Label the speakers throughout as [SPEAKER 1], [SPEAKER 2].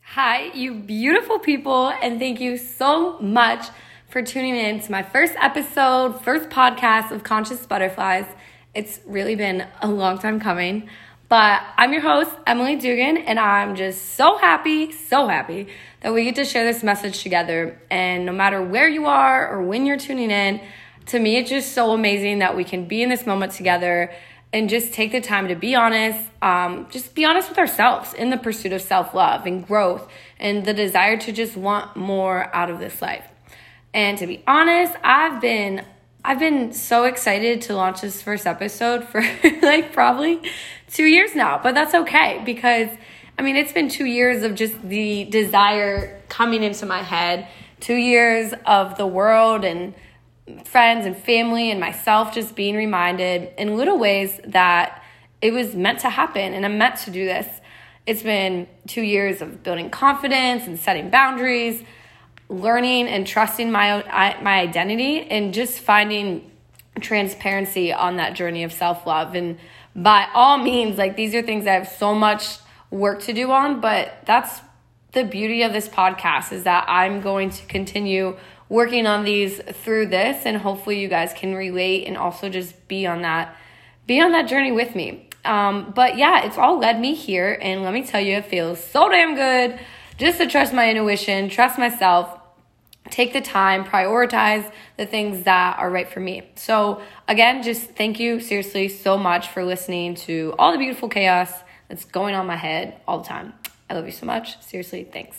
[SPEAKER 1] Hi, you beautiful people, and thank you so much for tuning in to my first podcast of Conscious Butterflies. It's really been a long time coming, but I'm your host, Emily Dugan, and I'm just so happy that we get to share this message together. And no matter where you are or when you're tuning in, to me, it's just so amazing that we can be in this moment together and just take the time to be honest, just be honest with ourselves in the pursuit of self-love and growth and the desire to just want more out of this life. And to be honest, I've been so excited to launch this first episode for probably 2 years now, but that's okay because it's been 2 years of just the desire coming into my head, 2 years of the world and friends and family and myself just being reminded in little ways that it was meant to happen and I'm meant to do this. It's been 2 years of building confidence and setting boundaries, learning and trusting my identity, and just finding transparency on that journey of self-love. And by all means, these are things I have so much work to do on, but that's the beauty of this podcast, is that I'm going to continue working on these through this, and hopefully you guys can relate and also just be on that journey with me. But yeah, it's all led me here, and let me tell you, it feels so damn good just to trust my intuition, trust myself, take the time, prioritize the things that are right for me. So again, just thank you seriously so much for listening to all the beautiful chaos that's going on in my head all the time. I love you so much. Seriously, thanks.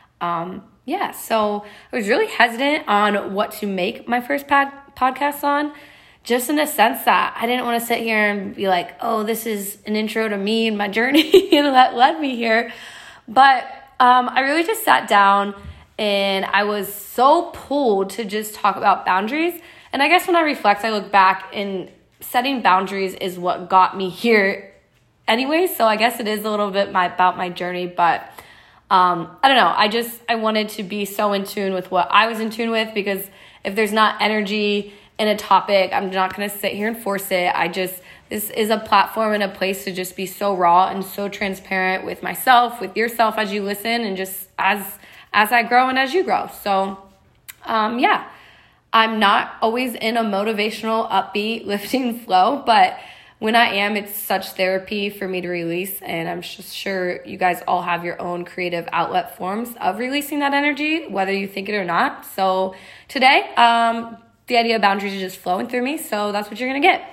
[SPEAKER 1] So I was really hesitant on what to make my first podcast on, just in the sense that I didn't want to sit here and be like, oh, this is an intro to me and my journey and that led me here. But I really just sat down and I was so pulled to just talk about boundaries. And I guess when I reflect, I look back, and setting boundaries is what got me here anyway. So I guess it is a little bit about my journey, but I don't know. I wanted to be so in tune with what I was in tune with, because if there's not energy in a topic, I'm not going to sit here and force it. This is a platform and a place to just be so raw and so transparent with myself, with yourself as you listen, and just as I grow and as you grow. So, I'm not always in a motivational, upbeat, lifting flow, but when I am, it's such therapy for me to release, and I'm just sure you guys all have your own creative outlet forms of releasing that energy, whether you think it or not. So today, the idea of boundaries is just flowing through me, so that's what you're going to get.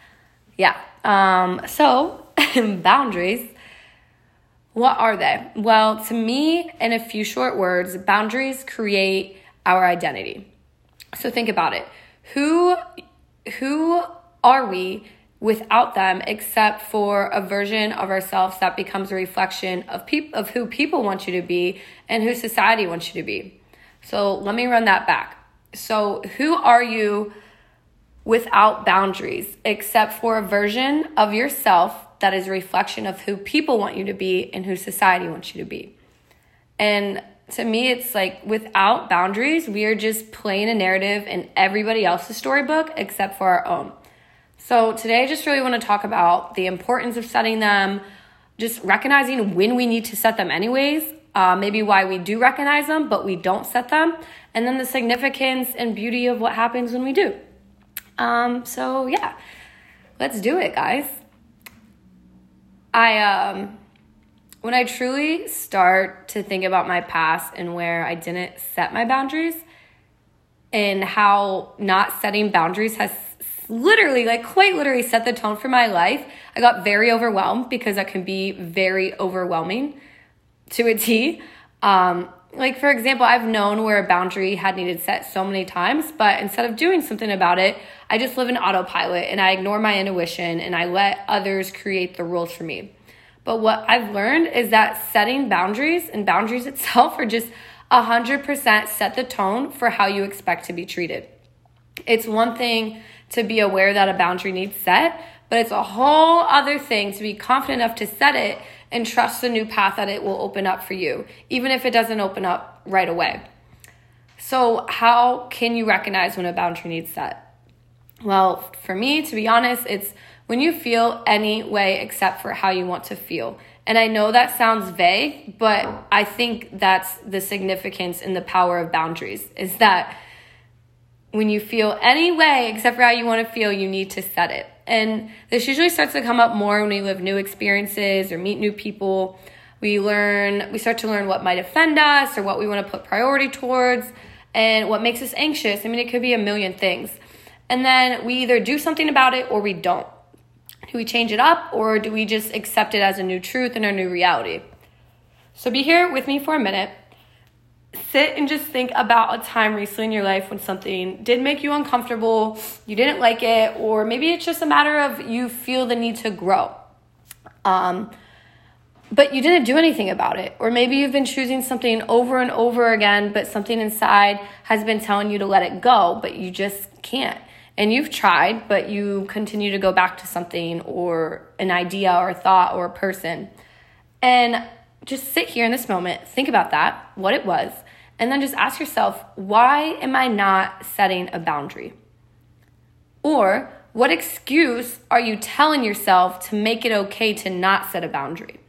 [SPEAKER 1] So boundaries, what are they? Well, to me, in a few short words, boundaries create our identity. So think about it. Who are we without them, except for a version of ourselves that becomes a reflection of who people want you to be and who society wants you to be? So let me run that back. So who are you without boundaries, except for a version of yourself that is a reflection of who people want you to be and who society wants you to be? And to me, it's without boundaries, we are just playing a narrative in everybody else's storybook except for our own. So today I just really want to talk about the importance of setting them, just recognizing when we need to set them anyways, maybe why we do recognize them, but we don't set them, and then the significance and beauty of what happens when we do. Let's do it, guys. When I truly start to think about my past and where I didn't set my boundaries, and how not setting boundaries has quite literally set the tone for my life, I got very overwhelmed, because that can be very overwhelming to a T. For example, I've known where a boundary had needed set so many times, but instead of doing something about it, I just live in autopilot and I ignore my intuition and I let others create the rules for me. But what I've learned is that setting boundaries, and boundaries itself, are just 100% set the tone for how you expect to be treated. It's one thing to be aware that a boundary needs set, but it's a whole other thing to be confident enough to set it and trust the new path that it will open up for you, even if it doesn't open up right away. So how can you recognize when a boundary needs set? Well, for me, to be honest, it's when you feel any way except for how you want to feel. And I know that sounds vague, but I think that's the significance and the power of boundaries, is that when you feel any way except for how you want to feel, you need to set it. And this usually starts to come up more when we live new experiences or meet new people. We start to learn what might offend us or what we want to put priority towards and what makes us anxious. I mean, it could be a million things. And then we either do something about it or we don't. Do we change it up, or do we just accept it as a new truth and a new reality? So be here with me for a minute. Sit and just think about a time recently in your life when something did make you uncomfortable, you didn't like it, or maybe it's just a matter of you feel the need to grow. But you didn't do anything about it. Or maybe you've been choosing something over and over again, but something inside has been telling you to let it go, but you just can't. And you've tried, but you continue to go back to something or an idea or a thought or a person. And just sit here in this moment, think about that, what it was, and then just ask yourself, why am I not setting a boundary? Or what excuse are you telling yourself to make it okay to not set a boundary?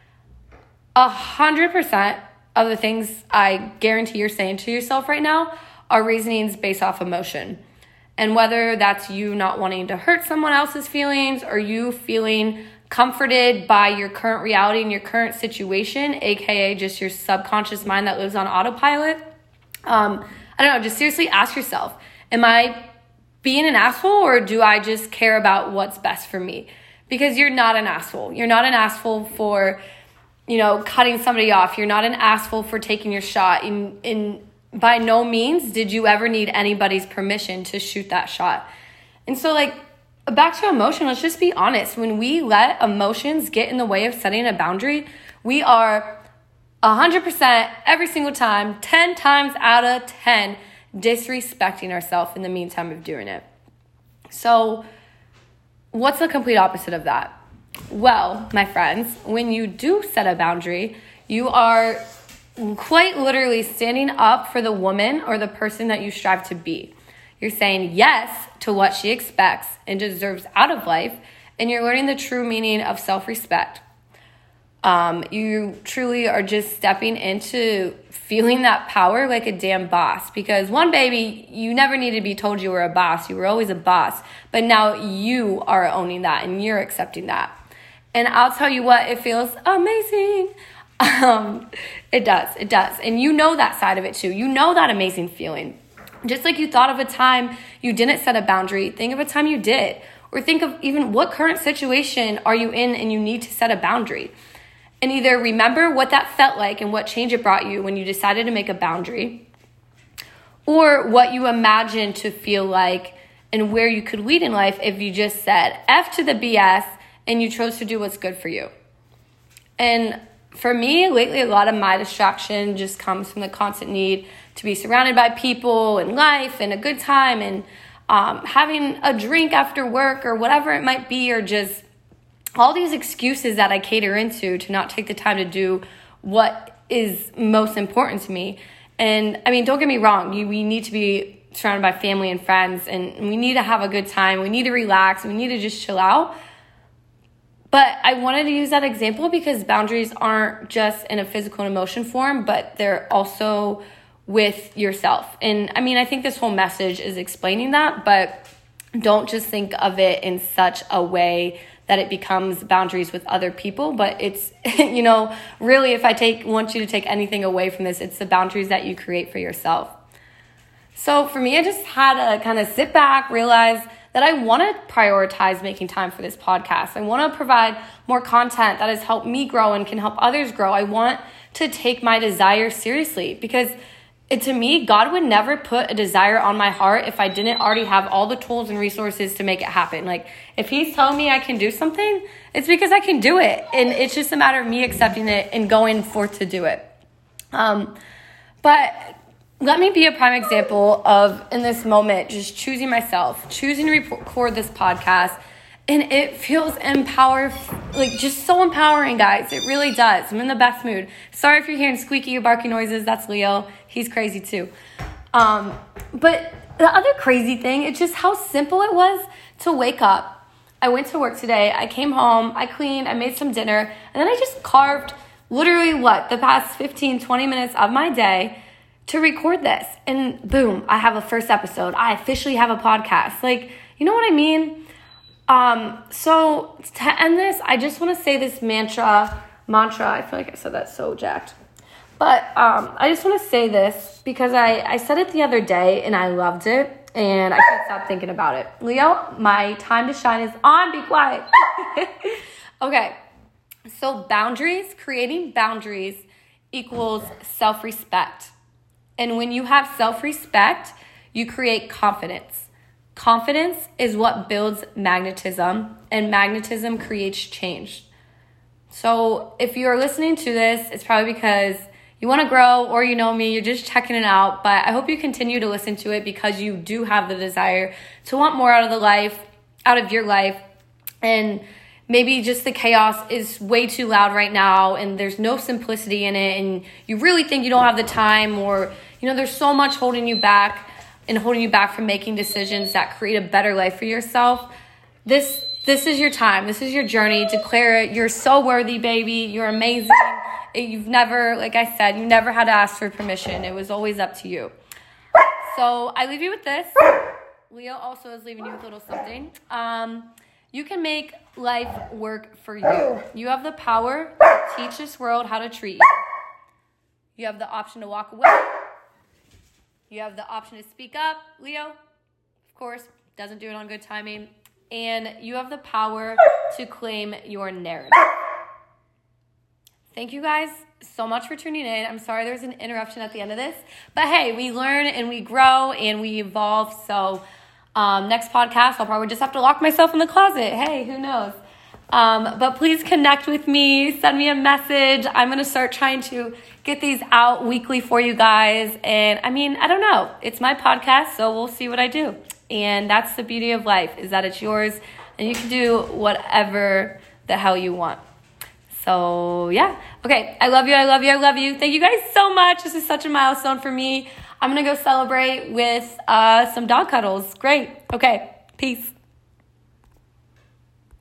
[SPEAKER 1] 100% of the things I guarantee you're saying to yourself right now are reasonings based off emotion. And whether that's you not wanting to hurt someone else's feelings or you feeling comforted by your current reality and your current situation, aka just your subconscious mind that lives on autopilot, I don't know, just seriously ask yourself, am I being an asshole or do I just care about what's best for me? Because you're not an asshole. You're not an asshole for, cutting somebody off. You're not an asshole for taking your shot. By no means did you ever need anybody's permission to shoot that shot. And so back to emotion, let's just be honest. When we let emotions get in the way of setting a boundary, we are 100% every single time, 10 times out of 10, disrespecting ourselves in the meantime of doing it. So what's the complete opposite of that? Well, my friends, when you do set a boundary, you are quite literally standing up for the woman or the person that you strive to be. You're saying yes to what she expects and deserves out of life, and you're learning the true meaning of self-respect. You truly are just stepping into feeling that power like a damn boss, because one, baby, you never needed to be told you were a boss. You were always a boss, but now you are owning that and you're accepting that. And I'll tell you what, it feels amazing. It does. And you know that side of it too. You know that amazing feeling. Just like you thought of a time you didn't set a boundary, think of a time you did. Or think of even what current situation are you in and you need to set a boundary. And either remember what that felt like and what change it brought you when you decided to make a boundary, or what you imagined to feel like and where you could lead in life if you just said F to the BS and you chose to do what's good for you. And for me, lately, a lot of my distraction just comes from the constant need to be surrounded by people and life and a good time and having a drink after work or whatever it might be, or just all these excuses that I cater into to not take the time to do what is most important to me. And I mean, don't get me wrong, we need to be surrounded by family and friends, and we need to have a good time. We need to relax. We need to just chill out. But I wanted to use that example because boundaries aren't just in a physical and emotion form, but they're also with yourself. And I mean, I think this whole message is explaining that, but don't just think of it in such a way that it becomes boundaries with other people. But it's, really, if I want you to take anything away from this, it's the boundaries that you create for yourself. So for me, I just had to kind of sit back, realize that I want to prioritize making time for this podcast. I want to provide more content that has helped me grow and can help others grow. I want to take my desire seriously, because to me, God would never put a desire on my heart if I didn't already have all the tools and resources to make it happen. If he's telling me I can do something, it's because I can do it. And it's just a matter of me accepting it and going forth to do it. But let me be a prime example of, in this moment, just choosing myself, choosing to record this podcast. And it feels just so empowering, guys. It really does. I'm in the best mood. Sorry if you're hearing squeaky or barky noises. That's Leo. He's crazy too. But the other crazy thing, it's just how simple it was to wake up, I went to work today. I came home, I cleaned, I made some dinner, and then I just carved literally the past 15, 20 minutes of my day to record this. And boom, I have a first episode. I officially have a podcast. Like, you know what I mean? So to end this, I just want to say this mantra. I feel like I said that so jacked. But I just want to say this because I said it the other day and I loved it and I can't stop thinking about it. Leo, my time to shine is on. Be quiet. Okay. So creating boundaries equals self-respect. And when you have self-respect, you create confidence. Confidence is what builds magnetism, and magnetism creates change. So if you're listening to this, it's probably because you want to grow or you know me, you're just checking it out. But I hope you continue to listen to it because you do have the desire to want more out of your life. And maybe just the chaos is way too loud right now and there's no simplicity in it. And you really think you don't have the time, or, there's so much holding you back from making decisions that create a better life for yourself. This is your time. This is your journey. Declare it. You're so worthy, baby. You're amazing. You've never, like I said, you never had to ask for permission. It was always up to you. So I leave you with this. Leo also is leaving you with a little something. You can make life work for you. You have the power to teach this world how to treat you. You have the option to walk away. You have the option to speak up. Leo, of course, doesn't do it on good timing. And you have the power to claim your narrative. Thank you guys so much for tuning in. I'm sorry there's an interruption at the end of this. But hey, we learn and we grow and we evolve. So next podcast, I'll probably just have to lock myself in the closet. Hey, who knows? But please connect with me. Send me a message. I'm going to start trying to get these out weekly for you guys. And I don't know. It's my podcast, so we'll see what I do. And that's the beauty of life, is that it's yours and you can do whatever the hell you want. So yeah. Okay. I love you. I love you. I love you. Thank you guys so much. This is such a milestone for me. I'm going to go celebrate with some dog cuddles. Great. Okay. Peace.